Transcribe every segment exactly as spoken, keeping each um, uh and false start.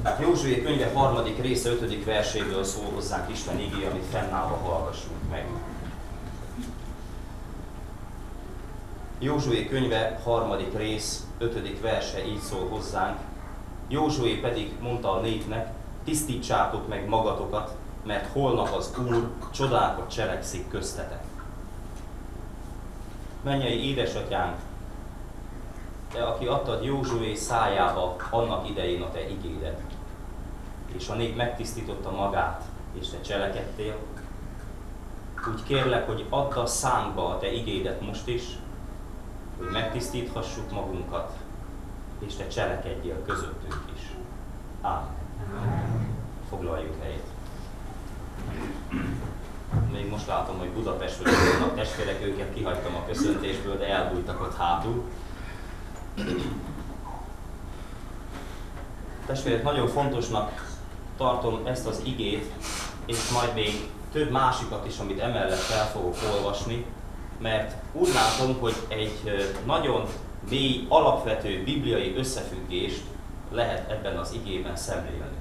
Józsué könyve harmadik része ötödik verséből szól hozzánk Isten igéje, amit fennállva hallgassunk meg. Józsué könyve harmadik rész ötödik verse így szól hozzánk. Józsué pedig mondta a népnek, tisztítsátok meg magatokat, mert holnap az Úr csodákat cselekszik köztetek. Mennyei édesatyánk, te, aki adtad Józsué szájába annak idején a te igédet, és a nép megtisztította magát, és te cselekedtél, úgy kérlek, hogy add a szánkba a te igédet most is, hogy megtisztíthassuk magunkat, és te cselekedjél közöttünk is. Ámen. Foglaljuk helyet. Még most látom, hogy Budapestről vannak testvérek, őket kihagytam a köszöntésből, de elbújtak ott hátul. Testvérek, nagyon fontosnak tartom ezt az igét, és majd még több másikat is, amit emellett fel fogok olvasni, mert úgy látom, hogy egy nagyon mély, alapvető bibliai összefüggést lehet ebben az igében szemlélni.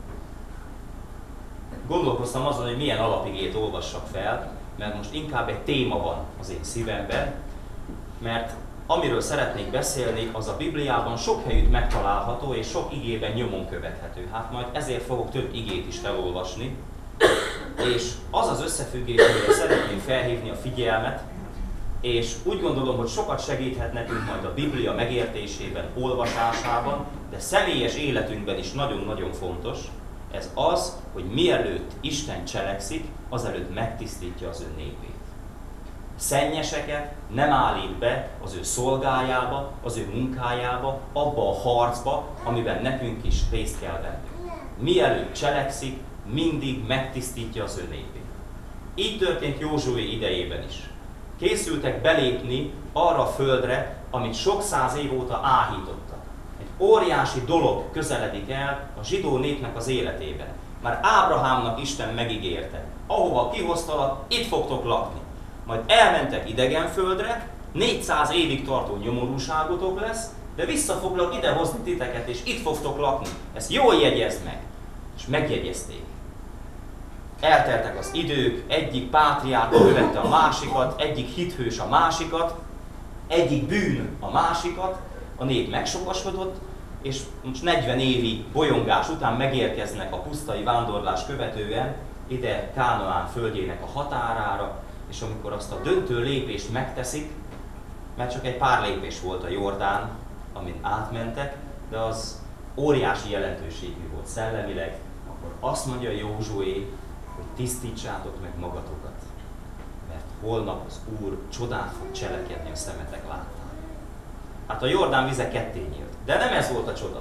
Gondolkoztam azon, hogy milyen alapigét olvassak fel, mert most inkább egy téma van az én szívemben, mert amiről szeretnék beszélni, az a Bibliában sok helyütt megtalálható, és sok igében nyomon követhető. Hát majd ezért fogok több igét is felolvasni, és az az összefüggés, amire szeretném felhívni a figyelmet, és úgy gondolom, hogy sokat segíthet nekünk majd a Biblia megértésében, olvasásában, de személyes életünkben is nagyon-nagyon fontos, ez az, hogy mielőtt Isten cselekszik, azelőtt megtisztítja az ő népét. Szennyeseket nem állít be az ő szolgájába, az ő munkájába, abba a harcba, amiben nekünk is részt kell vennünk. Mielőtt cselekszik, mindig megtisztítja az ő népét. Így történt Józsué idejében is. Készültek belépni arra a földre, amit sok száz év óta áhítottak. Egy óriási dolog közeledik el a zsidó népnek az életében. Már Ábrahámnak Isten megígérte, ahova kihoztalak, itt fogtok lakni. Majd elmentek idegen földre, négyszáz évig tartó nyomorúságotok lesz, de vissza foglak idehozni titeket, és itt fogtok lakni. Ezt jól jegyezd meg. És megjegyezték. Elteltek az idők, egyik pátriárka követte a másikat, egyik hithős a másikat, egyik bűn a másikat, a nép megsokasodott, és most negyven évi bolyongás után megérkeznek a pusztai vándorlás követően ide Kánaán földjének a határára, és amikor azt a döntő lépést megteszik, mert csak egy pár lépés volt a Jordán, amin átmentek, de az óriási jelentőségű volt szellemileg, akkor azt mondja Józsué, hogy tisztítsátok meg magatokat, mert holnap az Úr csodát fog cselekedni a szemetek láttán. Hát a Jordán vize ketté nyílt, de nem ez volt a csoda.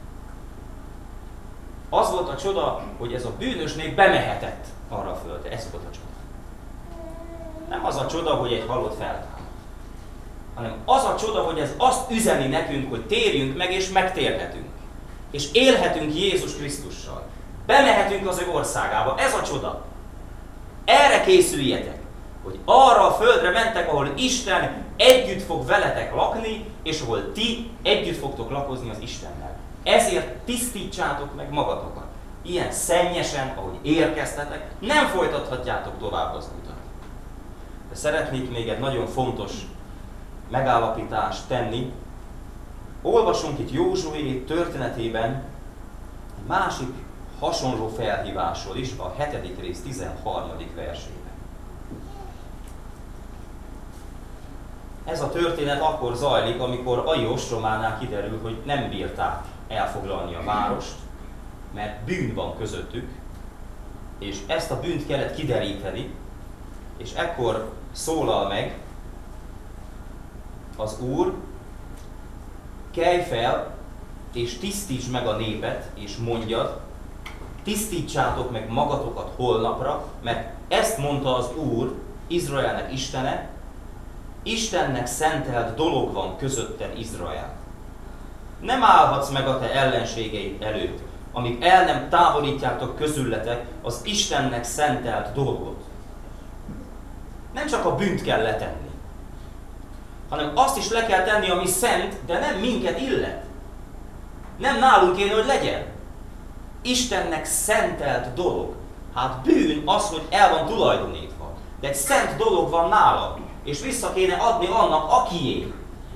Az volt a csoda, hogy ez a bűnös nép bemehetett arra a földre. Ez volt a csoda. Nem az a csoda, hogy egy halott feltámad, hanem az a csoda, hogy ez azt üzeni nekünk, hogy térjünk meg és megtérhetünk. És élhetünk Jézus Krisztussal. Bemehetünk az ő országába. Ez a csoda. Erre készüljetek, hogy arra a földre mentek, ahol Isten együtt fog veletek lakni, és ahol ti együtt fogtok lakozni az Istennel. Ezért tisztítsátok meg magatokat. Ilyen szennyesen, ahogy érkeztetek, nem folytathatjátok tovább az utat. De szeretnék még egy nagyon fontos megállapítást tenni. Olvasunk itt Józsué történetében egy másik hasonló felhívásról is, a hetedik rész tizenharmadik versében. Ez a történet akkor zajlik, amikor Ai ostrománál kiderül, hogy nem bírták elfoglalni a várost, mert bűn van közöttük, és ezt a bűnt kellett kideríteni, és ekkor szólal meg az Úr, kelj fel, és tisztítsd meg a népet, és mondjad, tisztítsátok meg magatokat holnapra, mert ezt mondta az Úr, Izraelnek Istene, Istennek szentelt dolog van közötted, Izrael. Nem állhatsz meg a te ellenségeid előtt, amíg el nem távolítjátok közületek az Istennek szentelt dolgot. Nem csak a bűnt kell letenni, hanem azt is le kell tenni, ami szent, de nem minket illet. Nem nálunk kéne, hogy legyen. Istennek szentelt dolog. Hát bűn az, hogy el van tulajdonítva. De egy szent dolog van nála, és vissza kéne adni annak, akié.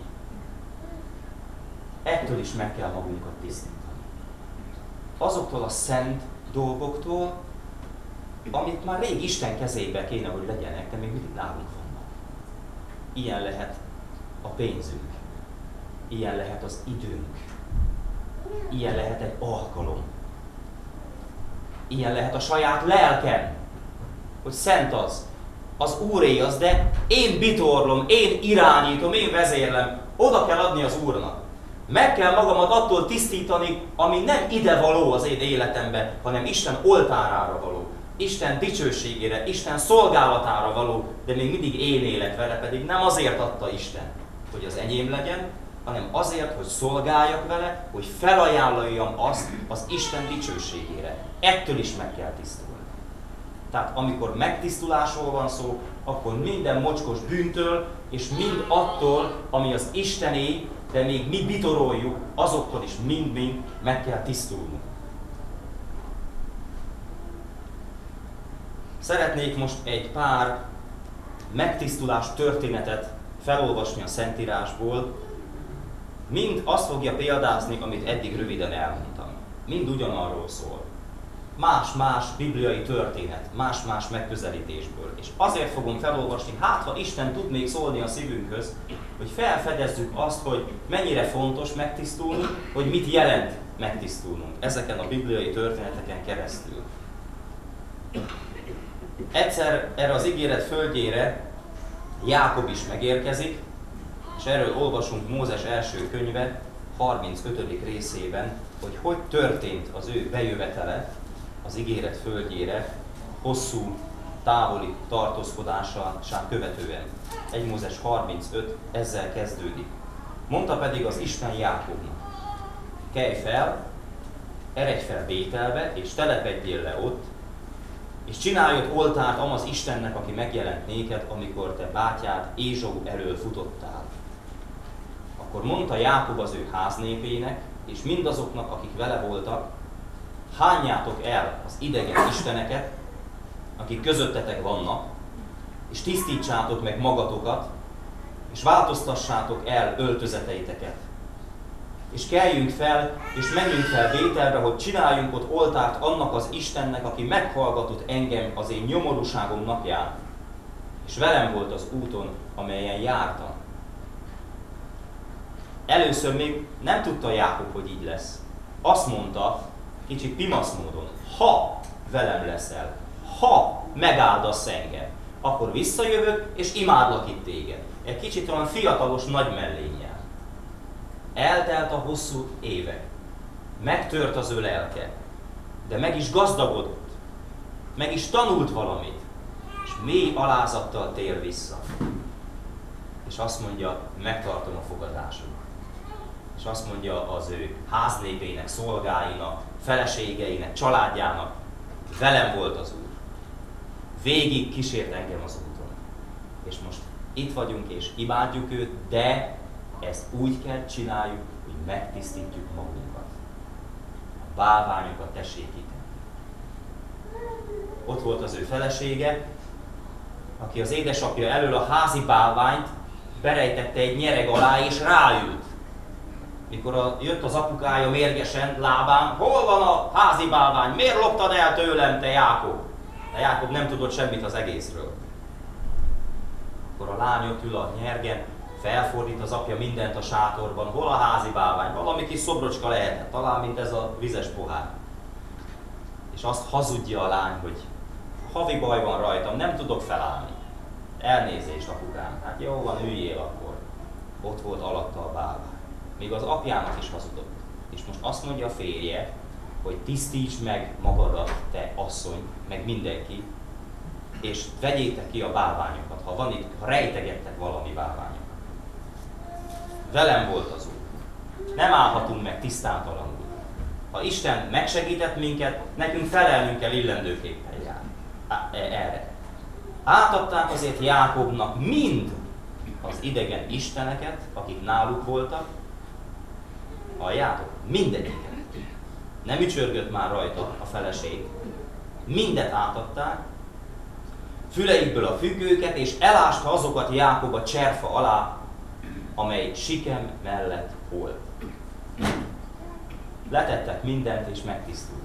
Ettől is meg kell magunkat tisztítani. Azoktól a szent dolgoktól, amit már rég Isten kezébe kéne, hogy legyenek, de még mindig nálunk vannak. Ilyen lehet a pénzünk, ilyen lehet az időnk, ilyen lehet egy alkalom, ilyen lehet a saját lelkem, hogy szent az, az Úré az, de én bitorlom, én irányítom, én vezérlem, oda kell adni az Úrnak. Meg kell magamat attól tisztítani, ami nem idevaló az én életemben, hanem Isten oltárára való, Isten dicsőségére, Isten szolgálatára való, de még mindig én élek vele, pedig nem azért adta Isten, hogy az enyém legyen, hanem azért, hogy szolgáljak vele, hogy felajánljam azt az Isten dicsőségére. Ettől is meg kell tisztulni. Tehát amikor megtisztulásról van szó, akkor minden mocskos bűntől, és mind attól, ami az Istené, de még mi bitoroljuk, azoktól is mind-mind meg kell tisztulnunk. Szeretnék most egy pár megtisztulás történetet felolvasni a Szentírásból. Mind azt fogja példázni, amit eddig röviden elmondtam. Mind ugyanarról szól. Más-más bibliai történet, más-más megközelítésből. És azért fogom felolvasni, hát ha Isten tud még szólni a szívünkhöz, hogy felfedezzük azt, hogy mennyire fontos megtisztulni, hogy mit jelent megtisztulnunk ezeken a bibliai történeteken keresztül. Egyszer erre az ígéret földjére Jákob is megérkezik, és erről olvasunk Mózes első könyve harmincötödik részében, hogy hogy történt az ő bejövetele az ígéret földjére hosszú, távoli tartózkodását követően. egy Mózes harmincöt ezzel kezdődik. Mondta pedig az Isten Jákobnak: kelj fel, eredj fel Bételbe, és telepedjél le ott, és csinálj ott oltárt amaz Istennek, aki megjelent néked, amikor te bátyád Ézsau elől futottál. Akkor mondta Jákob az ő háznépének, és mindazoknak, akik vele voltak: hányjátok el az idegen isteneket, akik közöttetek vannak, és tisztítsátok meg magatokat, és változtassátok el öltözeteiteket. És keljünk fel, és menjünk fel Bételbe, hogy csináljunk ott oltárt annak az Istennek, aki meghallgatott engem az én nyomorúságom napján, és velem volt az úton, amelyen jártam. Először még nem tudta Jákob, hogy így lesz. Azt mondta, kicsit pimasz módon: ha velem leszel, ha megáldasz engem, akkor visszajövök, és imádlak itt téged. Egy kicsit olyan fiatalos nagy mellénnyel. Eltelt a hosszú évek. Megtört az ő lelke, de meg is gazdagodott. Meg is tanult valamit, és mély alázattal tér vissza. És azt mondja, megtartom a fogadásomat. És azt mondja az ő háznépének, szolgáinak, feleségeinek, családjának: velem volt az Úr. Végig kísért engem az úton. És most itt vagyunk és imádjuk őt, de ezt úgy kell csináljuk, hogy megtisztítjuk magunkat. A bálványokat tessék itt. Ott volt az ő felesége, aki az édesapja elől a házi bálványt berejtette egy nyereg alá és ráült. Mikor a, jött az apukája mérgesen lábán: hol van a házi bálvány? Miért loptad el tőlem, te Jákob? De Jákob nem tudott semmit az egészről. Akkor a lány ott ül a nyergen, felfordít az apja mindent a sátorban: hol a házi bálvány? Valami kis szobrocska lehetett, talán mint ez a vizes pohár. És azt hazudja a lány, hogy havi baj van rajtam, nem tudok felállni. Elnézést, apukám. Hát jó van, üljél akkor. Ott volt alatta a bálvány. Még az apjának is hazudott. És most azt mondja a férje, hogy tisztíts meg magadat, te asszony, meg mindenki, és vegyétek ki a bálványokat, ha van itt, ha rejtegettek valami bálványokat. Velem volt az Úr. Nem állhatunk meg tisztátalanul. Ha Isten megsegített minket, nekünk felelnünk kell illendőképpen járni. Erre. Átadták azért Jákobnak mind az idegen isteneket, akik náluk voltak. Halljátok? Mindegyiket. nem ücsörgött már rajta a feleség. Mindet átadták, füleikből a függőket, és elásta azokat Jákob a cserfa alá, amely Sikem mellett volt. Letettek mindent, és megtisztultak.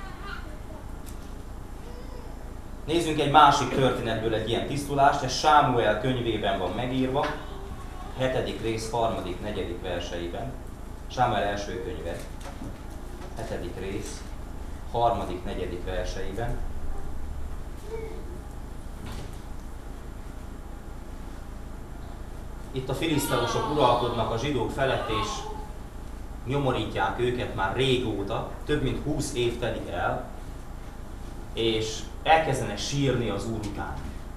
Nézzünk egy másik történetből egy ilyen tisztulást, ez Sámuel könyvében van megírva, hetedik rész, harmadik, negyedik verseiben. Sámuel első könyve, hetedik rész, harmadik, negyedik verseiben. Itt a filiszteusok uralkodnak a zsidók felett, és nyomorítják őket már régóta, több mint húsz év telik el, és elkezdenek sírni az Úr után.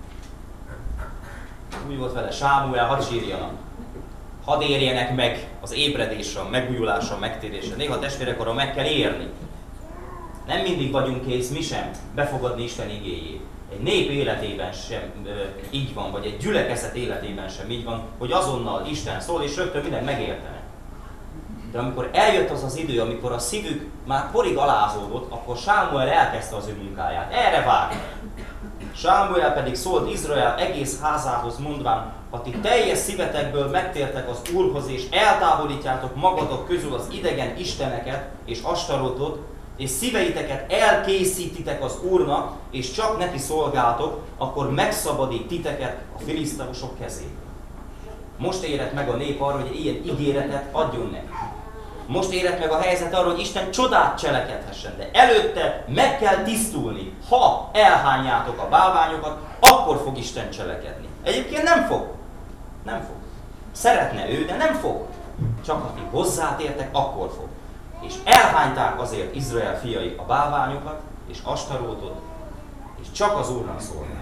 Úgy volt vele Sámuel, hadd sírjanak, hadd érjenek meg az ébredésre, a megújulásra, a megtérésre. Néha testvérek, arra meg kell érni. Nem mindig vagyunk kész, mi sem, befogadni Isten igéjét. Egy nép életében sem ö, így van, vagy egy gyülekezet életében sem így van, hogy azonnal Isten szól, és rögtön mindent megértenek. De amikor eljött az az idő, amikor a szívük már porig alázódott, akkor Sámuel elkezdte az ő munkáját. Erre várt. Sámuel pedig szólt Izrael egész házához, mondván, ha ti teljes szívetekből megtértek az Úrhoz, és eltávolítjátok magatok közül az idegen isteneket és Astarotot, és szíveiteket elkészítitek az Úrnak, és csak neki szolgáltok, akkor megszabadít titeket a filiszteusok kezéből. Most érett meg a nép arra, hogy ilyen ígéretet adjon neki. Most érett meg a helyzet arra, hogy Isten csodát cselekedhessen, de előtte meg kell tisztulni. Ha elhányjátok a bálványokat, akkor fog Isten cselekedni. Egyébként nem fog. Nem fog. Szeretne ő, de nem fog. Csak ha ti hozzátértek, akkor fog. És elhányták azért Izrael fiai a bálványokat és Astarótot, és csak az Úrnak szolgáltak.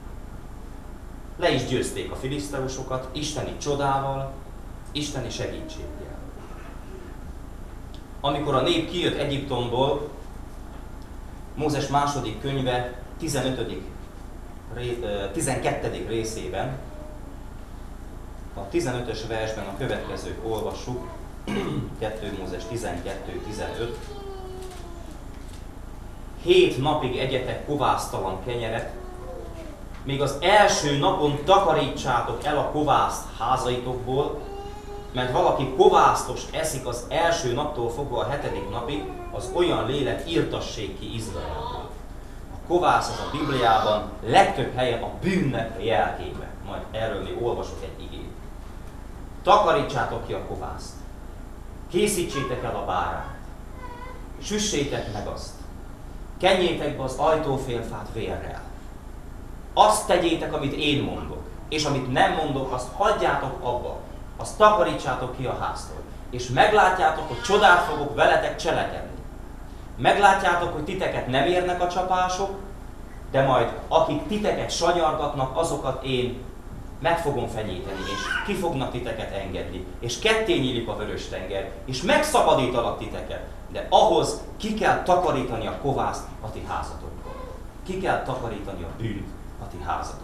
Le is győzték a filiszteusokat isteni csodával, isteni segítséggel. Amikor a nép kijött Egyiptomból, Mózes második könyve tizenötödik tizenkettedik részében, a tizenötös versben a következőt olvassuk, kettő Mózes tizenkettő tizenöt. Hét napig egyetek kovásztalan kenyeret, még az első napon takarítsátok el a kovászt házaitokból, mert valaki kovásztos eszik az első naptól fogva a hetedik napig, az olyan lélek írtassék ki Izraelből. A kovász az a Bibliában legtöbb helyen a bűnnek a jelképe. Majd erről még olvasok egy igét. Takarítsátok ki a kovászt. Készítsétek el a bárányt. Süssétek meg azt. Kenjétek be az ajtófélfát vérrel. Azt tegyétek, amit én mondok. És amit nem mondok, azt hagyjátok abba. Azt takarítsátok ki a háztól. És meglátjátok, hogy csodát fogok veletek cselekedni. Meglátjátok, hogy titeket nem érnek a csapások, de majd akik titeket sanyargatnak, azokat én meg fogom fenyíteni, és ki fognak titeket engedni. És ketté nyílik a vörös tenger, és megszabadítalak titeket. De ahhoz ki kell takarítani a kovászt a ti házatokból. Ki kell takarítani a bűnt a ti házatokból.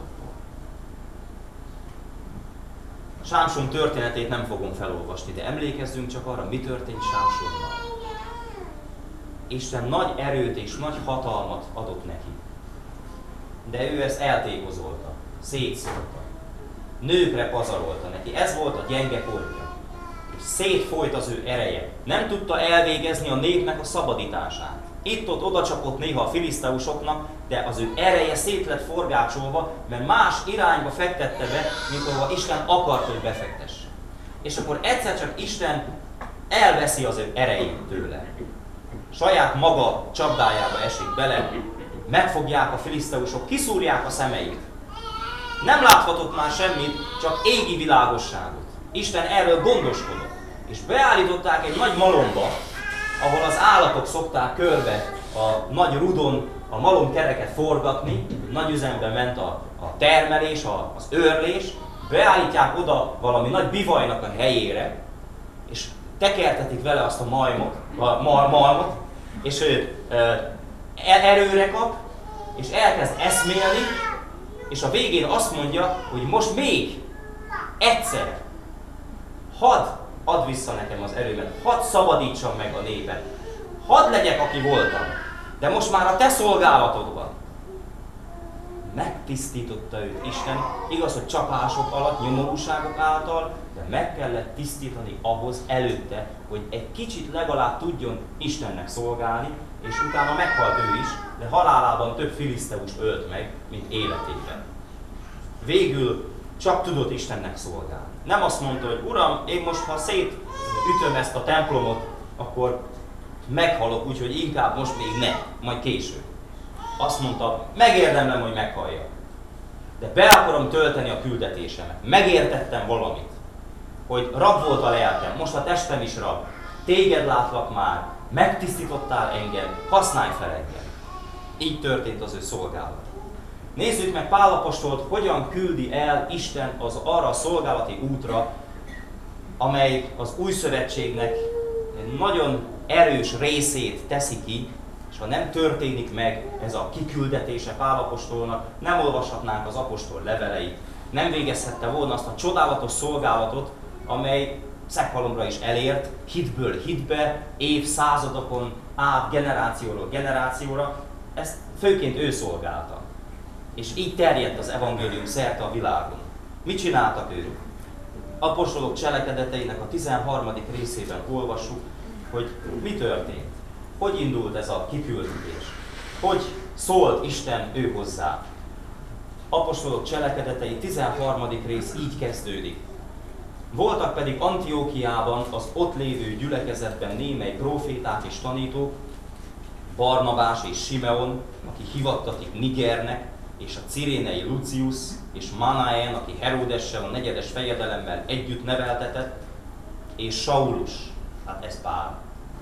Sámson történetét nem fogom felolvasni, de emlékezzünk csak arra, mi történt Sámsonnal. Isten nagy erőt és nagy hatalmat adott neki. De ő ezt eltékozolta, szétszórta. Nőkre pazarolta neki. Ez volt a gyenge pontja. És szétfolyt az ő ereje. Nem tudta elvégezni a népnek a szabadítását. Itt-ott oda csapott néha a filiszteusoknak, de az ő ereje szét lett forgácsolva, mert más irányba fektette be, mint ahova Isten akart, hogy befektesse. És akkor egyszer csak Isten elveszi az ő erejét tőle. Saját maga csapdájába esik bele, megfogják a filiszteusok, kiszúrják a szemeit. Nem láthatott már semmit, csak égi világosságot. Isten erről gondoskodott. És beállították egy nagy malomba, ahol az állatok szokták körbe a nagy rudon a malomkereket forgatni, nagy üzemben ment a, a termelés, a, az őrlés, beállítják oda valami nagy bivajnak a helyére, és tekertetik vele azt a majmot, a mal, malmot, és ő e, erőre kap, és elkezd eszmélni, és a végén azt mondja, hogy most még egyszer, hadd add vissza nekem az erőmet, hadd szabadítsam meg a népet, Hadd legyek, aki voltam, de most már a te szolgálatodban. Megtisztította őt Isten, igaz, hogy csapások alatt, nyomorúságok által, de meg kellett tisztítani ahhoz előtte, hogy egy kicsit legalább tudjon Istennek szolgálni, és utána meghalt ő is, de halálában több filiszteust ölt meg, mint életében. Végül csak tudott Istennek szolgálni. Nem azt mondta, hogy Uram, én most ha szétütöm ezt a templomot, akkor meghalok, úgyhogy inkább most még ne, majd később. Azt mondta, megérdemlem, hogy meghalljak. De be akarom tölteni a küldetésemet. Megértettem valamit, hogy rab volt a lelkem, most a testem is rab. Téged látlak már, megtisztítottál engem, használj fel engem. Így történt az ő szolgálat. Nézzük meg Pál apostolt, hogyan küldi el Isten az arra a szolgálati útra, amely az új szövetségnek nagyon erős részét teszi ki, és ha nem történik meg ez a kiküldetése Pál apostolnak, nem olvashatnánk az apostol leveleit, nem végezhette volna azt a csodálatos szolgálatot, amely szeghalomra is elért, hitből hitbe, évszázadokon át, generációról generációra, ezt főként ő szolgálta. És így terjedt az evangélium szerte a világon. Mit csináltak ők? Apostolok cselekedeteinek a tizenharmadik részében olvassuk, hogy mi történt. Hogy indult ez a kiküldetés? Hogy szólt Isten ő hozzá? Apostolok cselekedetei tizenharmadik rész így kezdődik. Voltak pedig Antiókiában az ott lévő gyülekezetben némely próféták és tanítók, Barnabás és Simeon, aki hivattatik Nigernek, és a cirénei Lucius, és Manaen, aki Heródessel, a negyedes fejedelemmel együtt neveltetett, és Saulus, hát ez Pál.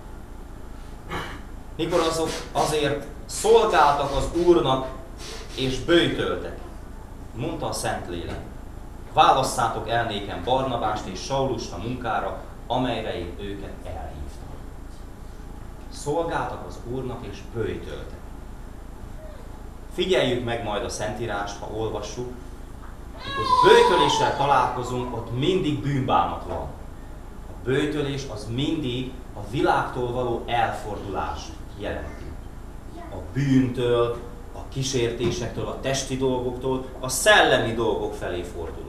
Mikor azok azért szolgáltak az Úrnak, és böjtöltek, mondta a Szentlélek, válasszátok el nékem Barnabást és Saulust a munkára, amelyre én őket elhívtam. Szolgáltak az Úrnak, és böjtöltek. Figyeljük meg majd a Szentírást, ha olvassuk, mikor böjtöléssel találkozunk, ott mindig bűnbánat van. A böjtölés az mindig a világtól való elfordulást jelenti. A bűntől, a kísértésektől, a testi dolgoktól, a szellemi dolgok felé fordulunk.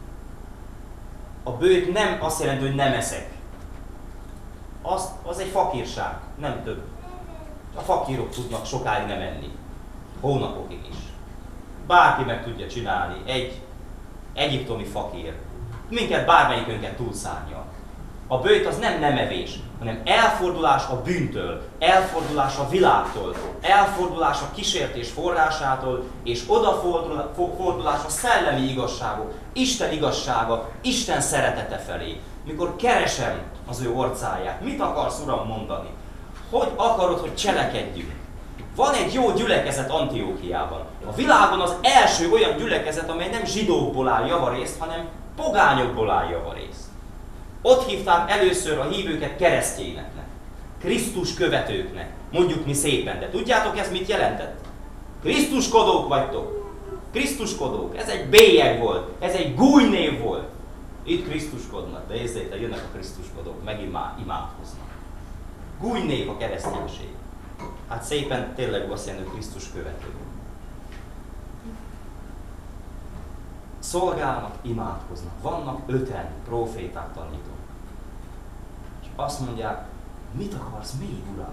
A böjt nem azt jelenti, hogy nem eszek. Az, az egy fakírság, nem több. A fakírok tudnak sokáig nem enni. Hónapokig is. Bárki meg tudja csinálni, egy egyiptomi fakír. Minket bármelyikünket túlszárnyal. A böjt az nem nemevés, hanem elfordulás a bűntől, elfordulás a világtól, elfordulás a kísértés forrásától, és odafordulás a szellemi igazságok, Isten igazsága, Isten szeretete felé. Mikor keresem az ő orcáját, mit akarsz, Uram, mondani? Hogy akarod, hogy cselekedjünk? Van egy jó gyülekezet Antiókiában. A világon az első olyan gyülekezet, amely nem zsidókból áll javarészt, hanem pogányokból áll javarészt. Ott hívták először a hívőket keresztényeknek, Krisztus követőknek, mondjuk mi szépen, de tudjátok ezt mit jelentett? Krisztuskodók vagytok. Krisztuskodók, ez egy bélyeg volt, ez egy gújnév volt. Itt Krisztuskodnak, de érzétek, jönnek a Krisztuskodók, megint imádkoznak. Gújnév a kereszténység. Hát szépen tényleg azt jelenti, hogy Krisztus követő. Szolgálnak, imádkoznak. Vannak öten próféták, tanítók. És azt mondják, mit akarsz még, Uram?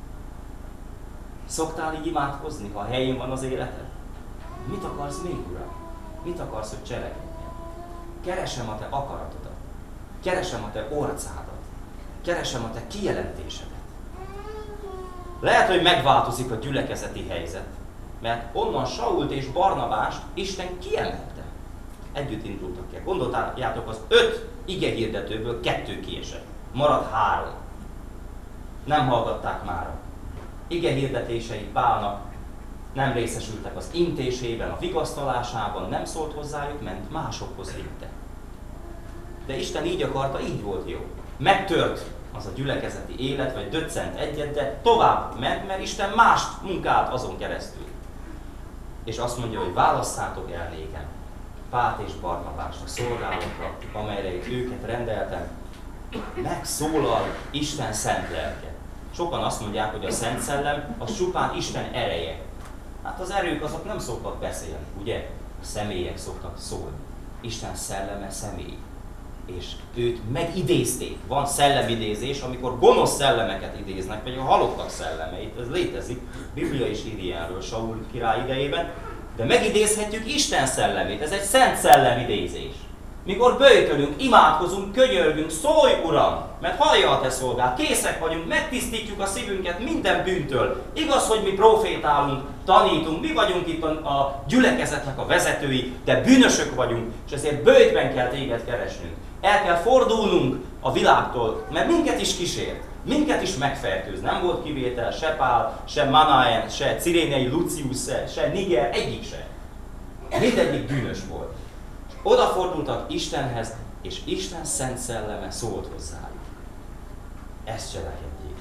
Szoktál így imádkozni, ha a helyén van az életed? Mit akarsz még, Uram? Mit akarsz, hogy cselekedjen? Keresem a te akaratodat. Keresem a te orcádat. Keresem a te kijelentésedet. Lehet, hogy megváltozik a gyülekezeti helyzet, mert onnan Sault és Barnabást Isten kiemelte. Együtt indultak el. Gondoljátok, az öt igehirdetőből kettő kiesett. Maradt három. Nem hallgatták már. Igehirdetései Pálnak nem részesültek az intésében, a vigasztalásában, nem szólt hozzájuk, ment másokhoz vitte. De Isten így akarta, így volt jó. Megtört az a gyülekezeti élet, vagy döccent egyet, de tovább ment, mert Isten mást munkált azon keresztül. És azt mondja, hogy válasszátok el nékem Pált és Barnabást a szolgálatra, amelyre őket rendeltem. Megszólal Isten szent lelke. Sokan azt mondják, hogy a Szent Szellem az csupán Isten ereje. Hát az erők azok nem szoktak beszélni, ugye? A személyek szoktak szólni. Isten szelleme személy. És őt megidézték. Van szellemidézés, amikor gonosz szellemeket idéznek, vagy a halottak szellemeit. Ez létezik. A Biblia is ír ilyenről Saul király idejében. De megidézhetjük Isten szellemét. Ez egy szent szellemidézés. Mikor böjtölünk, imádkozunk, könyörgünk, szólj Uram, mert hallja a te szolgád, készek vagyunk, megtisztítjuk a szívünket minden bűntől. Igaz, hogy mi profétálunk, tanítunk, mi vagyunk itt a gyülekezetnek a vezetői, de bűnösök vagyunk, és ezért böjtben kell téged keresnünk. El kell fordulnunk a világtól, mert minket is kísért, minket is megfertőz. Nem volt kivétel se Pál, se Manaen, se Cirénei Lucius, se, se Niger, egyik se. Mindegyik bűnös volt. Odafordultak Istenhez, és Isten szent szelleme szólt hozzájuk. Ezt cselekedjék.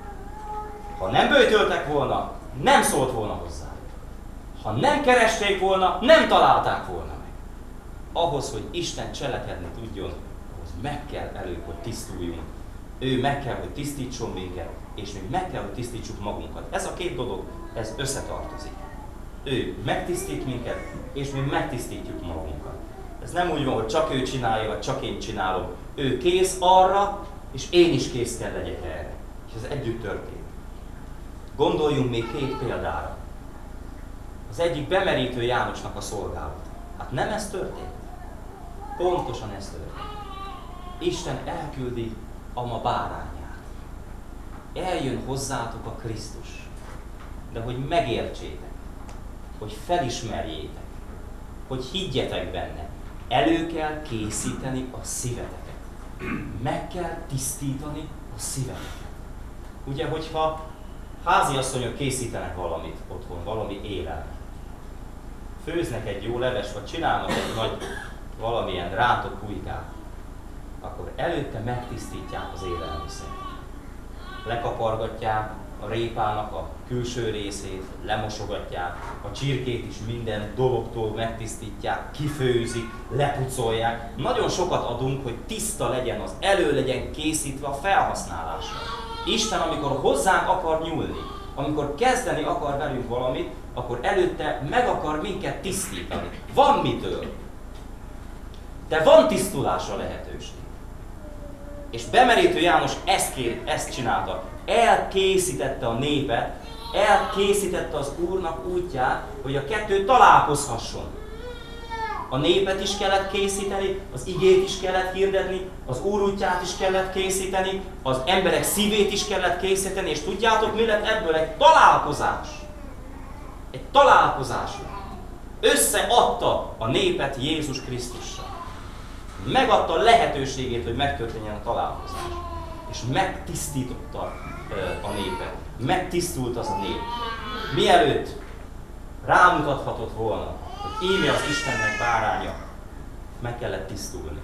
Ha nem böjtöltek volna, nem szólt volna hozzájuk. Ha nem keresték volna, nem találták volna meg. Ahhoz, hogy Isten cselekedni tudjon, ahhoz meg kell előbb, hogy tisztuljunk. Ő meg kell, hogy tisztítson minket, és mi meg kell, hogy tisztítsuk magunkat. Ez a két dolog, ez összetartozik. Ő megtisztít minket, és mi megtisztítjuk magunkat. Ez nem úgy van, hogy csak ő csinálja, vagy csak én csinálom. Ő kész arra, és én is kész kell legyek erre. És ez együtt történt. Gondoljunk még két példára. Az egyik bemerítő Jánosnak a szolgálata. Hát nem ez történt? Pontosan ez történt. Isten elküldi a ma bárányát. Eljön hozzátok a Krisztus. De hogy megértsétek, hogy felismerjétek, hogy higgyetek benne, elő kell készíteni a szíveteket. Meg kell tisztítani a szíveteket. Ugye, hogyha háziasszonyok készítenek valamit otthon, valami élelmet, főznek egy jó leves, vagy csinálnak egy nagy valamilyen rántott pulykát, akkor előtte megtisztítják az élelmiszert. Lekapargatják a répának a külső részét, lemosogatják, a csirkét is minden dologtól megtisztítják, kifőzik, lepucolják. Nagyon sokat adunk, hogy tiszta legyen, az elő legyen készítve a felhasználásra. Isten, amikor hozzánk akar nyúlni, amikor kezdeni akar velünk valamit, akkor előtte meg akar minket tisztítani. Van mitől. De van tisztulásra lehetőség. És bemerítő János ezt, kér, ezt csinálta. Elkészítette a népet, elkészítette az Úrnak útját, hogy a kettő találkozhasson. A népet is kellett készíteni, az igét is kellett hirdetni, az Úr útját is kellett készíteni, az emberek szívét is kellett készíteni, és tudjátok, mi lett ebből? Egy találkozás. Egy találkozás. Összeadta a népet Jézus Krisztussal. Megadta a lehetőségét, hogy megtörténjen a találkozás. És megtisztította a népet. Megtisztult az a nép. Mielőtt rámutathatott volna, hogy íme az Istennek báránya, meg kellett tisztulni.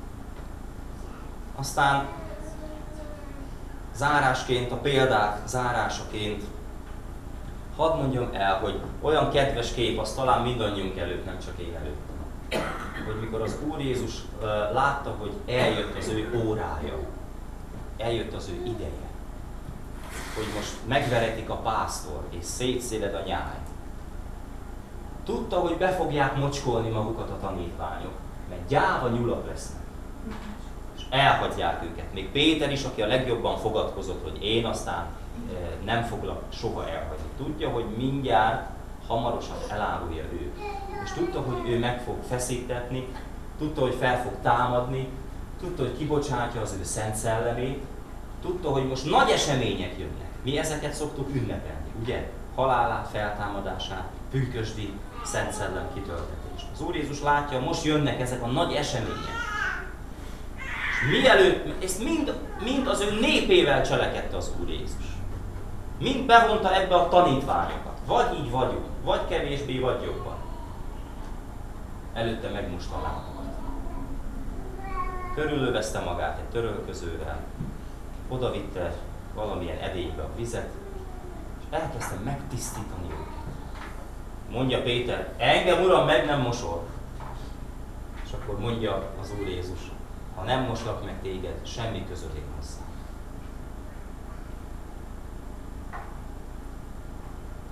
Aztán zárásként, a példák zárásaként hadd mondjam el, hogy olyan kedves kép, az talán mindannyiunk előtt, nem csak én előtt, hogy mikor az Úr Jézus uh, látta, hogy eljött az ő órája, eljött az ő ideje, hogy most megveretik a pásztor és szétszéled a nyáj. Tudta, hogy be fogják mocskolni magukat a tanítványok, mert gyáva nyulak lesznek. És elhagyják őket. Még Péter is, aki a legjobban fogadkozott, hogy én aztán uh, nem foglak soha elhagyni. Tudja, hogy mindjárt hamarosan elárulja őt. És tudta, hogy ő meg fog feszítetni, tudta, hogy fel fog támadni, tudta, hogy kibocsátja az ő szent szellemét, tudta, hogy most nagy események jönnek. Mi ezeket szoktuk ünnepelni, ugye? Halálát, feltámadását, pünkösdi szent szellem kitöltetést. Az Úr Jézus látja, most jönnek ezek a nagy események. És mielőtt, ezt mind, mind az ő népével cselekedte az Úr Jézus. Mind bevonta ebbe a tanítványokat. Vagy így, vagy úgy. Vagy kevésbé, vagy jobban. Előtte megmosta a lábakat. Körülövezte magát egy törölközővel, odavitte valamilyen edénybe a vizet, és elkezdte megtisztítani őket. Mondja Péter, engem Uram meg nem mosol. És akkor mondja az Úr Jézus, ha nem moslak meg téged, semmi közöd én hozzá.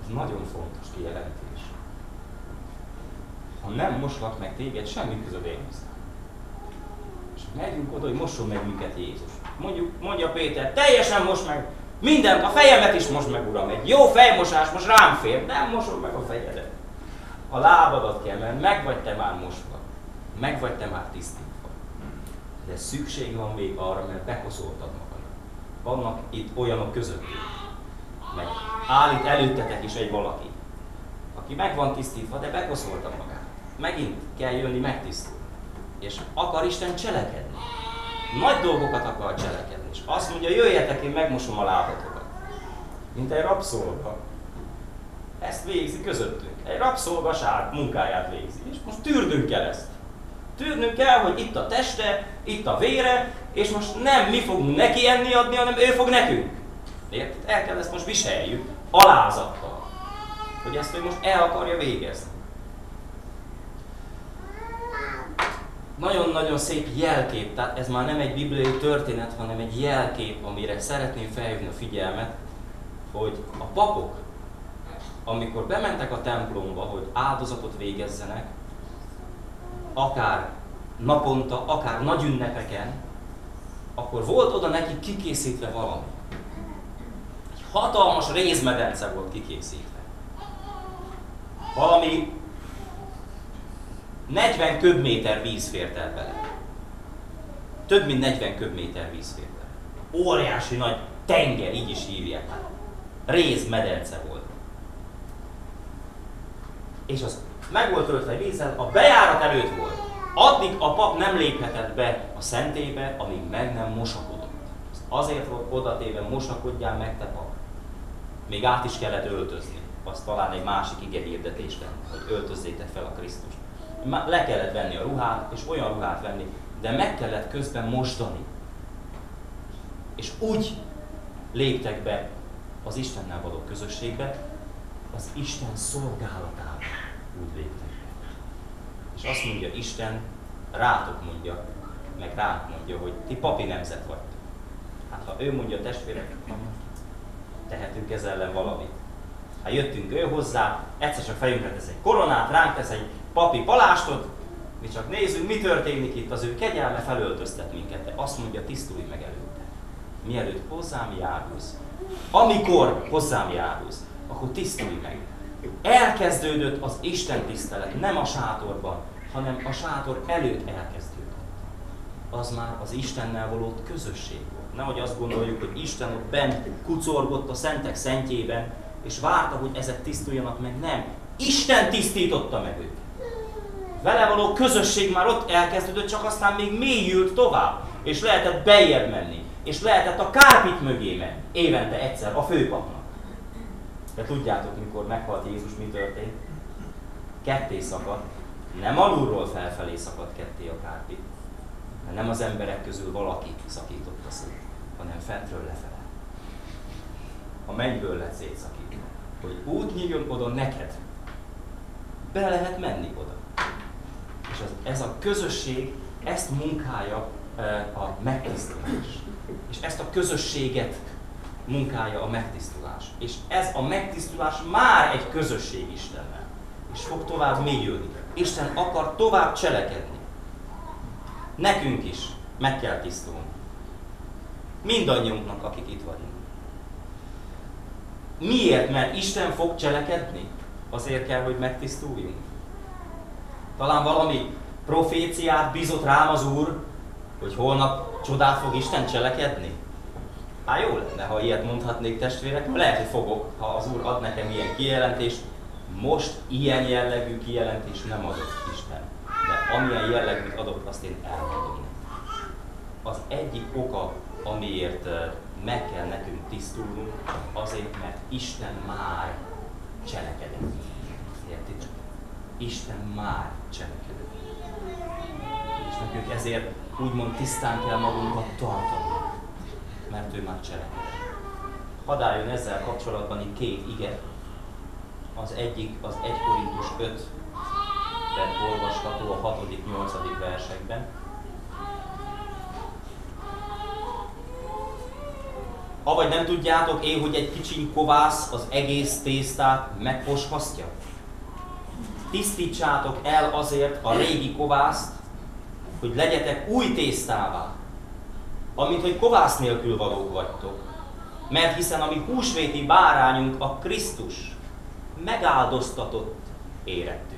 Ez nagyon fontos kijelentés. Ha nem moslak meg téged, semmi közöd én hozzá. És megyünk oda, hogy mosson meg minket Jézus. Mondjuk, mondja Péter, teljesen most meg mindent, a fejemet is most meg, Uram. Egy jó fejmosás most rám fér, nem mosom meg a fejedet. A lábadat kell, mert meg vagy te már mosva. Meg vagy te már tisztítva. De szükség van még arra, mert bekoszoltad magad. Vannak itt olyanok közöttük, meg áll itt előttetek is egy valaki, aki meg van tisztítva, de bekoszolta magát. Megint kell jönni megtisztulni. És akar Isten cselekedni. Nagy dolgokat akar cselekedni. És azt mondja, jöjjetek, én megmosom a lábatokat. Mint egy rabszolga. Ezt végzi közöttünk. Egy rabszolgaság munkáját végzi. És most tűrnünk kell ezt. Tűrnünk kell, hogy itt a teste, itt a vére, és most nem mi fogunk neki enni adni, hanem ő fog nekünk. Érted? El kell ezt most viseljük alázattal. Hogy ezt ő most el akarja végezni. Nagyon-nagyon szép jelkép, tehát ez már nem egy bibliai történet, hanem egy jelkép, amire szeretném felhívni a figyelmet, hogy a papok, amikor bementek a templomba, hogy áldozatot végezzenek, akár naponta, akár nagy ünnepeken, akkor volt oda neki kikészítve valami. Egy hatalmas rézmedence volt kikészítve. Valami negyven köbméter víz fért el bele. Több mint negyven köbméter víz fért el. Óriási nagy tenger, így is hívják. Rézmedence volt. És az meg volt töltve vízzel, a bejárat előtt volt. Addig a pap nem léphetett be a szentélybe, amíg meg nem mosakodott. Azért volt odatéve, mosakodjál meg te pap. Még át is kellett öltözni. Az talán egy másik ige hirdetésben, hogy öltözzétek fel a Krisztust. Le kellett venni a ruhát, és olyan ruhát venni, de meg kellett közben mosdani. És úgy léptek be az Istennel való közösségbe, az Isten szolgálatába úgy léptek be. És azt mondja Isten, rátok mondja, meg ránk mondja, hogy ti papi nemzet vagytok. Hát ha ő mondja a testvérek, tehetünk ez ellen valamit. Ha jöttünk ő hozzá, egyszer csak fejünkre tesz egy koronát, ránk tesz egy papi palástot, mi csak nézzünk, mi történik itt, az ő kegyelme felöltöztet minket, de azt mondja, tisztulj meg előtte. Mielőtt hozzám járulsz, amikor hozzám járulsz, akkor tisztulj meg. Elkezdődött az Isten tisztelet, nem a sátorban, hanem a sátor előtt elkezdődött. Az már az Istennel való közösség volt. Nehogy azt gondoljuk, hogy Isten ott bent kucorgott a szentek szentjében, és várta, hogy ezek tisztuljanak meg. Nem. Isten tisztította meg őket. Vele való közösség már ott elkezdődött, csak aztán még mélyült tovább. És lehetett beljebb menni. És lehetett a kárpit mögé menni. Évente egyszer a főpapnak. De tudjátok, mikor meghalt Jézus, mi történt? Ketté szakadt. Nem alulról felfelé szakadt ketté a kárpit. Mert nem az emberek közül valaki szakította szét, hanem fentről lefele. A mennyből lett szétszakítva. Hogy út nyíljon oda neked. Be lehet menni oda. És az, ez a közösség, ezt munkálja e, a megtisztulás. És ezt a közösséget munkálja a megtisztulás. És ez a megtisztulás már egy közösség Istennel. És fog tovább mélyülni. Isten akar tovább cselekedni. Nekünk is meg kell tisztulni. Mindannyiunknak, akik itt vagyunk. Miért? Mert Isten fog cselekedni? Azért kell, hogy megtisztuljunk. Talán valami proféciát bízott rám az Úr, hogy holnap csodát fog Isten cselekedni? Hát jó lenne, ha ilyet mondhatnék, testvérek, lehet, hogy fogok, ha az Úr ad nekem ilyen kijelentést. Most ilyen jellegű kijelentés nem adott Isten. De amilyen jellegűt adott, azt én elmondom. Az egyik oka, amiért meg kell nekünk tisztulnunk, azért, mert Isten már cselekedett. Értitek? Isten már cselekedett. És nekünk ezért úgymond tisztán kell magunkat tartani, mert ő már cselekedett. Hadd álljon ezzel kapcsolatban itt két ige. Az egyik az egy Korintus ötben olvasható a hatodik nyolcadik versekben. Avagy nem tudjátok én, hogy egy kicsiny kovász az egész tésztát megposhasztja? Tisztítsátok el azért a régi kovászt, hogy legyetek új tésztává, amint hogy kovász nélkül valók vagytok. Mert hiszen a mi húsvéti bárányunk a Krisztus megáldoztatott érettünk.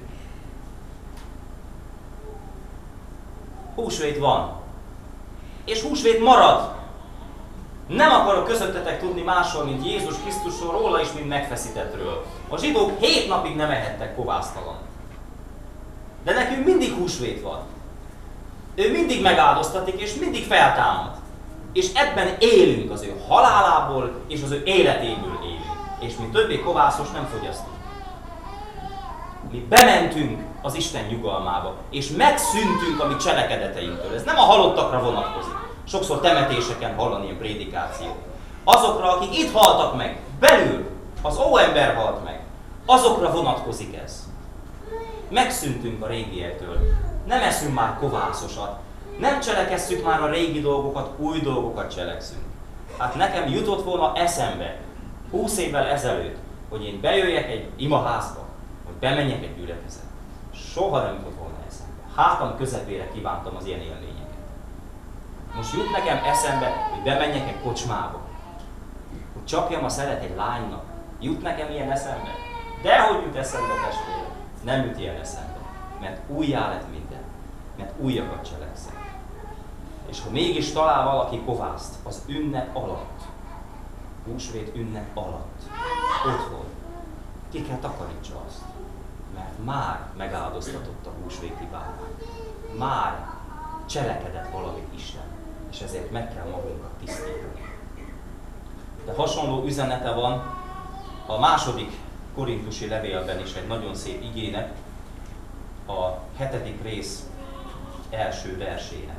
Húsvét van, és húsvét marad. Nem akarok közöttetek tudni másról, mint Jézus Krisztusról, róla is, mint megfeszítettről. A zsidók hét napig nem ehettek kovásztalan. De nekünk mindig húsvét van. Ő mindig megáldoztatik, és mindig feltámad. És ebben élünk, az ő halálából és az ő életéből élünk. És mi többé kovászos nem fogyasztunk. Mi bementünk az Isten nyugalmába, és megszűntünk a mi cselekedeteinktől. Ez nem a halottakra vonatkozik. Sokszor temetéseken hallani ilyen prédikációt. Azokra, akik itt haltak meg, belül, az óember halt meg, azokra vonatkozik ez. Megszűntünk a régiektől. Nem eszünk már kovászosat. Nem cselekesszük már a régi dolgokat, új dolgokat cselekszünk. Hát nekem jutott volna eszembe, húsz évvel ezelőtt, hogy én bejöjjek egy imaházba, hogy bemenjek egy gyülekezetbe. Soha nem jutott volna eszembe. Hátam közepére kívántam az ilyen élményeket. Most jut nekem eszembe, hogy bemenjek egy kocsmába, hogy csapjam a szelet egy lánynak. Jut nekem ilyen eszembe? Dehogy jut eszembe, testvérem. Nem jut ilyen eszembe. Mert újjá lett minden. Mert újakat cselekszem. És ha mégis talál valaki kovászt az ünnep alatt, húsvét ünnep alatt, otthon, ki kell takarítsa azt. Mert már megáldoztatott a húsvéti bárány. Már cselekedett valamit Isten, és ezért meg kell magunkat tisztítani. De hasonló üzenete van a második korintusi levélben is egy nagyon szép igének, a hetedik rész első versének.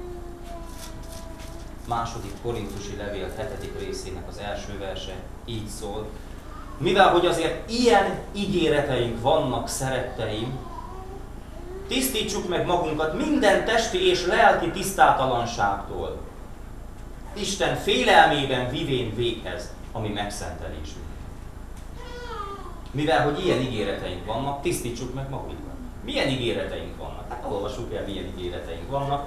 Második korintusi levél hetedik részének az első verse így szól. Mivel hogy azért ilyen ígéreteink vannak, szeretteim, tisztítsuk meg magunkat minden testi és lelki tisztátalanságtól, Isten félelmében vivén véghez, ami megszentelésünk. Mivel hogy ilyen ígéreteink vannak, tisztítsuk meg magunkat. Milyen ígéreteink vannak? Hát olvassuk el, milyen ígéreteink vannak.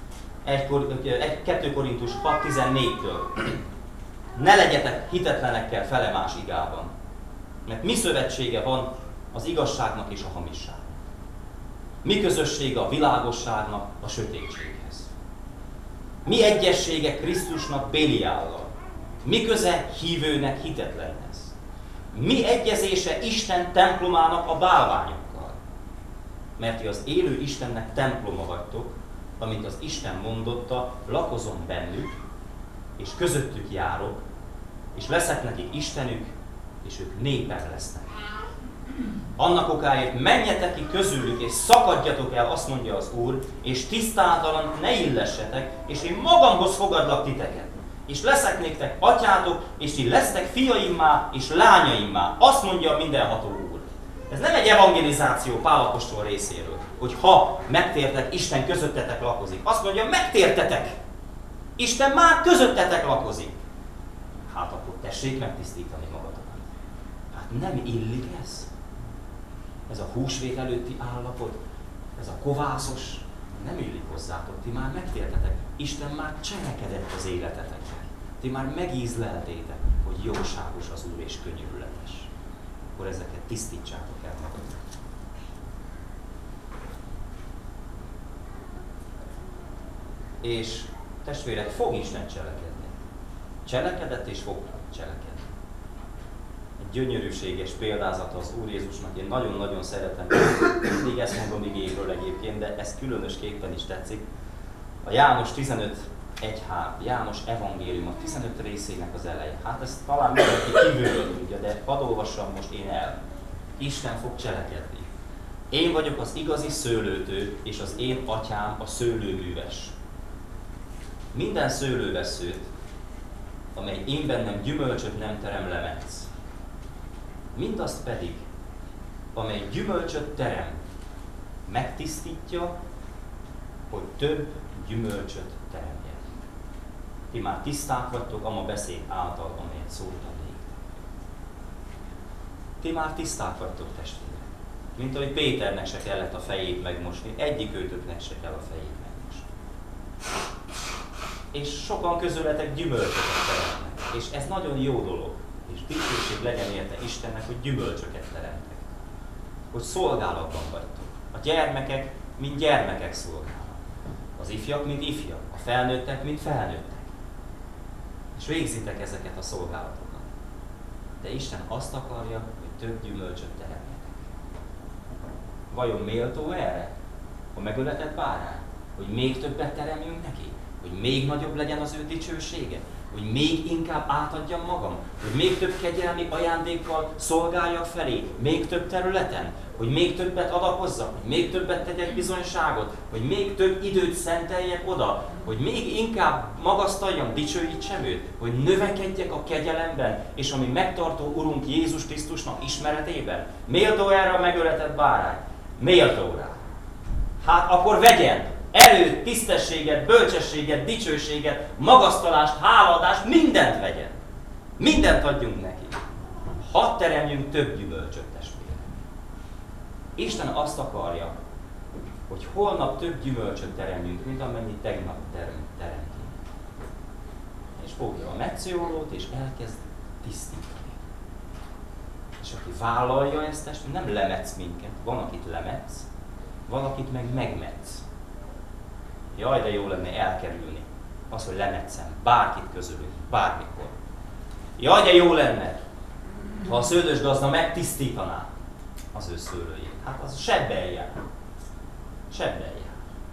kettő Korintus hat tizennégytől. Ne legyetek hitetlenekkel felemás igában, mert mi szövetsége van az igazságnak és a hamisságnak. Mi közössége a világosságnak a sötétséghez. Mi egyessége Krisztusnak Béliállal. Mi köze hívőnek hitetlenhez. Mi egyezése Isten templomának a bálványokkal. Mert ti az élő Istennek temploma vagytok, amit az Isten mondotta, lakozom bennük, és közöttük járok, és leszek nekik Istenük, és ők népem lesznek. Annak okáért menjetek ki közülük, és szakadjatok el, azt mondja az Úr, és tisztátalan ne illessetek, és én magamhoz fogadlak titeket. És leszek néktek atyátok, és ti lesztek fiaimmá és lányaimmá. Azt mondja a mindenható Úr. Ez nem egy evangelizáció Pál apostol részéről, hogy ha megtértek, Isten közöttetek lakozik. Azt mondja, megtértetek! Isten már közöttetek lakozik. Hát akkor tessék megtisztítani magatokat. Hát nem illik ez. Ez a húsvét előtti állapot, ez a kovászos, nem illik hozzátok. Ti már megtértetek. Isten már cselekedett az életetekben. Ti már megízleltétek, hogy jóságos az Úr és könyörületes. Akkor ezeket tisztítsátok el magatokat. És testvérek, fog Isten cselekedni. Cselekedett és fog cselekedni. Egy gyönyörűséges példázata az Úr Jézusnak, én nagyon-nagyon szeretem, mindig ezt mondom igéről egyébként, de ez különösképpen is tetszik. A János tizenöt egy három, János evangélium a tizenöt részének az eleje. Hát ezt talán mindenki kívülről tudja, de hadd olvassam most én el. Isten fog cselekedni. Én vagyok az igazi szőlőtő, és az én atyám a szőlőműves. Minden szőlőveszőt, amely én bennem gyümölcsöt nem terem, lemetsz. Mindazt pedig, amely gyümölcsöt terem, megtisztítja, hogy több gyümölcsöt teremjen. Ti már tiszták vagytok, ama beszéd által, amelyet szóltam néktek. Ti már tiszták vagytok, testvérek. Mint ahogy Péternek se kellett a fejét megmosni, egyik őtöknek se kell a fejét megmosni. És sokan közületek gyümölcsöket teremtnek. És ez nagyon jó dolog. És dicsőség legyen érte Istennek, hogy gyümölcsöket teremtek. Hogy szolgálatban vagytok. A gyermekek, mint gyermekek szolgálnak. Az ifjak, mint ifjak. A felnőttek, mint felnőttek. És végzitek ezeket a szolgálatokat. De Isten azt akarja, hogy több gyümölcsöt teremtjetek. Vajon méltó erre? A megöletett bárány? Hogy még többet teremjünk neki? Hogy még nagyobb legyen az ő dicsősége? Hogy még inkább átadjam magam? Hogy még több kegyelmi ajándékkal szolgáljak felé? Még több területen? Hogy még többet adakozzak? Hogy még többet tegyek bizonyságot? Hogy még több időt szenteljek oda? Hogy még inkább magasztaljam, dicsőítsem őt? Hogy növekedjek a kegyelemben és ami megtartó Urunk Jézus Krisztusnak ismeretében? Méltó erre a megöletett bárány? Méltó rá. Hát akkor vegyen erőt, tisztességet, bölcsességet, dicsőséget, magasztalást, hálaadást, mindent vegyen. Mindent adjunk neki. Hadd teremjünk több gyümölcsöt, testvérek. Isten azt akarja, hogy holnap több gyümölcsöt teremjünk, mint amennyit tegnap teremtünk. És fogja a metszőollót, és elkezd tisztítani. És aki vállalja ezt, testvérek, nem lemetsz minket. Van, akit lemetsz, valakit meg megmetsz. Jaj, de jó lenne elkerülni az, hogy lemetszem bárkit közülünk, bármikor. Jaj, de jó lenne, ha a szőlősgazda megtisztítaná az ő szőlőjét. Hát az sebben jár. Sebben jár.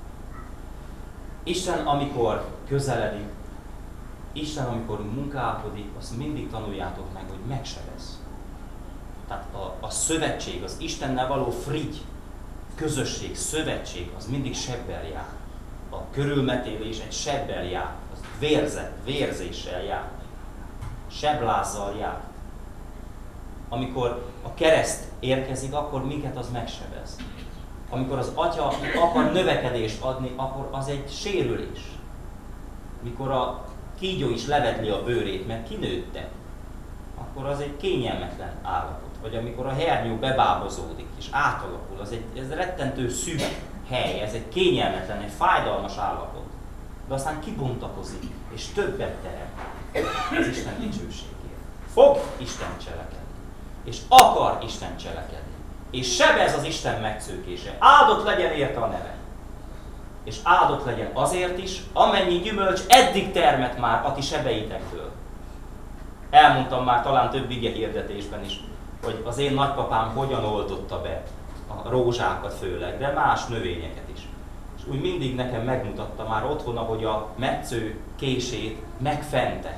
Isten, amikor közeledik, Isten, amikor munkálkodik, azt mindig tanuljátok meg, hogy megsebez. Tehát a, a szövetség, az Istennel való frigy, közösség, szövetség, az mindig sebbel jár. A körülmetélés egy sebbel jár, az vérzet, vérzéssel jár, seblázzal jár. Amikor a kereszt érkezik, akkor minket az megsebez. Amikor az atya akar növekedést adni, akkor az egy sérülés. Mikor a kígyó is levedli a bőrét, mert kinőtte, akkor az egy kényelmetlen állapot. Vagy amikor a hernyó bebábozódik és átalakul, az egy ez rettentő szűk hely, ez egy kényelmetlen, egy fájdalmas állapot. De aztán kibontakozik, és többet terem az Isten dicsőségért. Fog Isten cselekedni, és akar Isten cselekedni, és sebez az Isten megszökése. Áldott legyen érte a neve. És áldott legyen azért is, amennyi gyümölcs eddig termett már a ti sebeitekből. Elmondtam már talán több ige hirdetésben is, hogy az én nagypapám hogyan oltotta be a rózsákat főleg, de más növényeket is. És úgy mindig nekem megmutatta már otthon, ahogy a metsző kését megfente.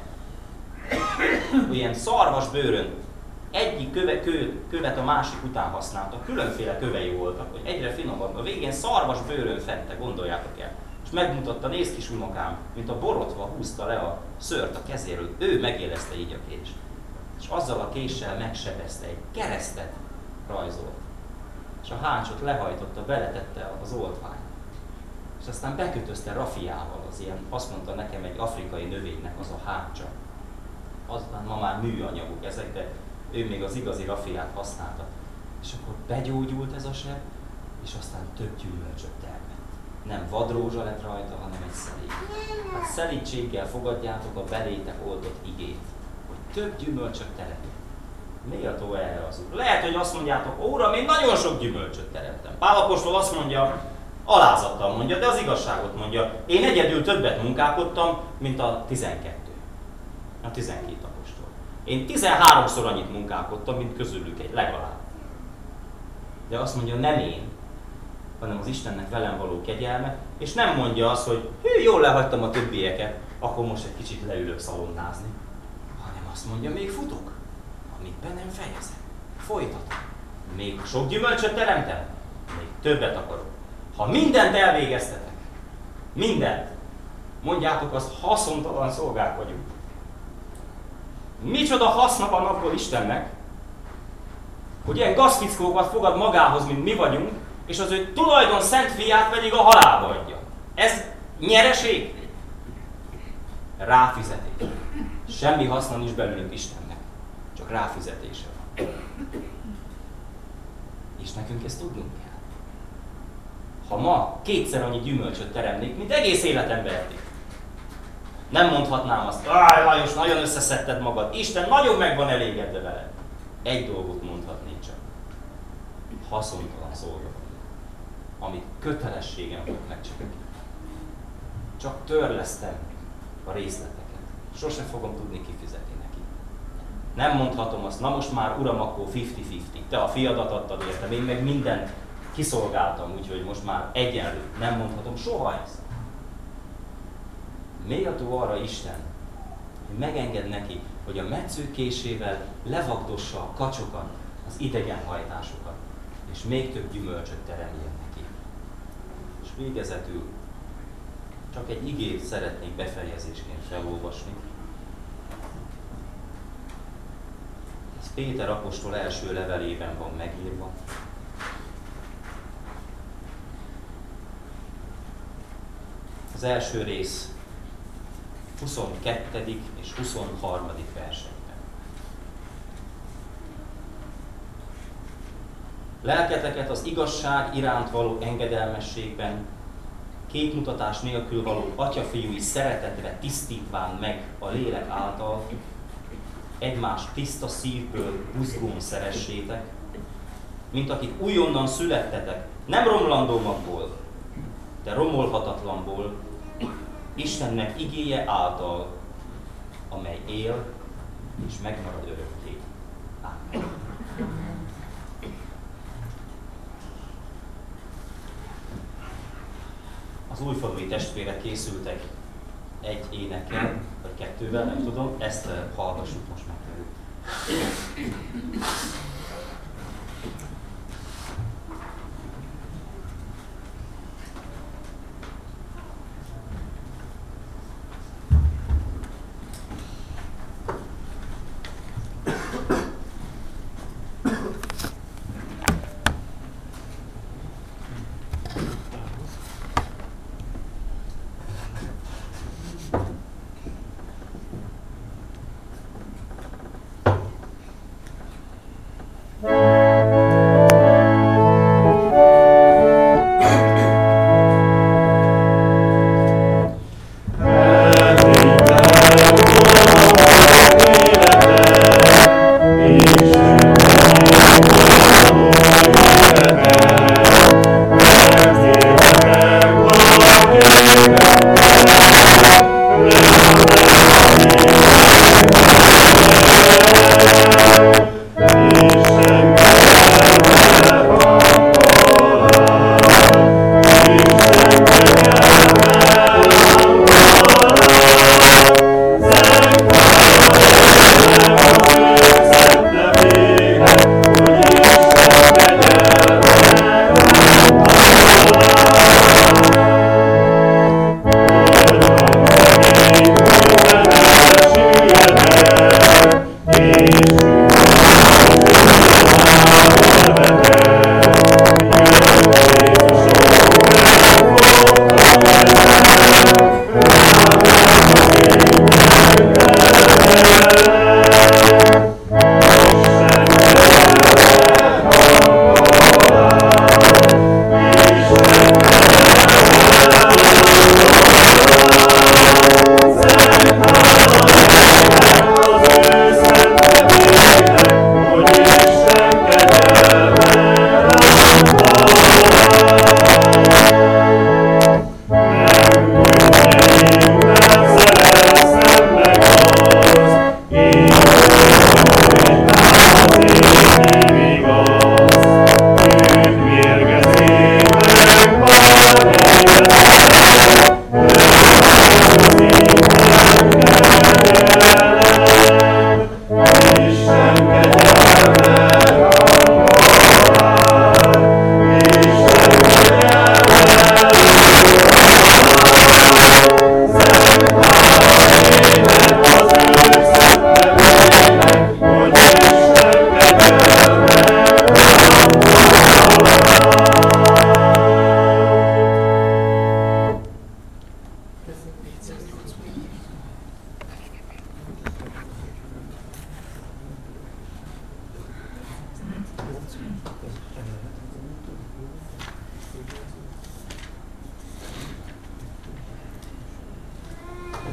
Ilyen szarvas bőrön egyik köve, kő, követ a másik után használtak, különféle kövei voltak, hogy egyre finomabb. A végén szarvas bőrön fente, gondoljátok el. És megmutatta, nézd kis unokám, mint a borotva húzta le a szőrt a kezéről. Ő megélezte így a kést. És azzal a késsel megsebezte, egy keresztet rajzolt. És a háncsot lehajtotta, beletette az oltványt. És aztán bekötözte rafiával, az ilyen, azt mondta nekem egy afrikai növénynek az a háncsa. Aztán ma már műanyagok ezek, de ő még az igazi rafiát használta. És akkor begyógyult ez a seb, és aztán több gyümölcsöt termett. Nem vadrózsa lett rajta, hanem egy szelíd. Hát szelídséggel fogadjátok a belétek oldott igét, hogy több gyümölcsöt teremtett. Méltó erre az Úr. Lehet, hogy azt mondjátok, Uram, én nagyon sok gyümölcsöt teremtem. Pál apostol azt mondja, alázattal mondja, de az igazságot mondja. Én egyedül többet munkálkodtam, mint a tizenkettő. A tizenkét apostol. Én tizenháromszor annyit munkálkodtam, mint közülük egy legalább. De azt mondja, nem én, hanem az Istennek velem való kegyelme, és nem mondja azt, hogy hű, jól lehagytam a többieket, akkor most egy kicsit leülök szalonnázni. Hanem azt mondja, még futok, amit be nem fejezem. Folytatom. Még sok gyümölcsöt teremtem, még többet akarok. Ha mindent elvégeztetek, mindent, mondjátok, az haszontalan szolgák vagyunk. Micsoda haszna van abból Istennek, hogy ilyen gazfickókat fogad magához, mint mi vagyunk, és az ő tulajdon szent fiát pedig a halálba adja. Ez nyereség? Ráfizetés. Semmi haszna nincs belőlük Istennek, csak ráfizetése van. És nekünk ezt tudnunk kell. Ha ma kétszer annyi gyümölcsöt teremnék, mint egész életemben eddig, nem mondhatnám azt, áj Lajos, nagyon összeszedted magad, Isten nagyon meg van elégedve veled. Egy dolgot mondhatnék csak. Haszontalan szolga vagyok, amit kötelességem volt megcsinálni. Csak törlesztem a részleteket. Sose fogom tudni kifizetni neki. Nem mondhatom azt, na most már uram, akkor fifty-fifty. Te a fiadat adtad értem, én meg mindent kiszolgáltam, úgyhogy most már egyenlő. Nem mondhatom soha ezt. Méltó arra Isten, hogy megenged neki, hogy a metszőkésével levagdossa a kacsokat, az idegenhajtásokat, és még több gyümölcsöt teremjen neki. És végezetül csak egy igét szeretnék befejezésként felolvasni. Ez Péter apostol első levelében van megírva. Az első rész huszonkettedik és huszonharmadik versekben. Lelketeket az igazság iránt való engedelmességben, képmutatás nélkül való atyafiúi szeretetre tisztítván meg a lélek által, egymást tiszta szívből buzgón szeressétek, mint akik újonnan születtetek, nem romlandó magból, de romolhatatlanból, Istennek igéje által, amely él és megmarad örökké. Ámen. Az újfalui testvérek készültek egy énekkel, vagy kettővel, nem tudom, ezt hallgassuk most meg velük.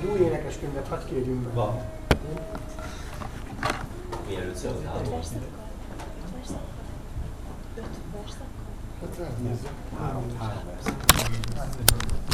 Egy új énekeskönyvet hadd kérjünk meg. Van. Mielőtt szóltál. Öt verszakkal? Öt verszakkal? Öt verszakkal? Hát ránézzük. Három, három vers.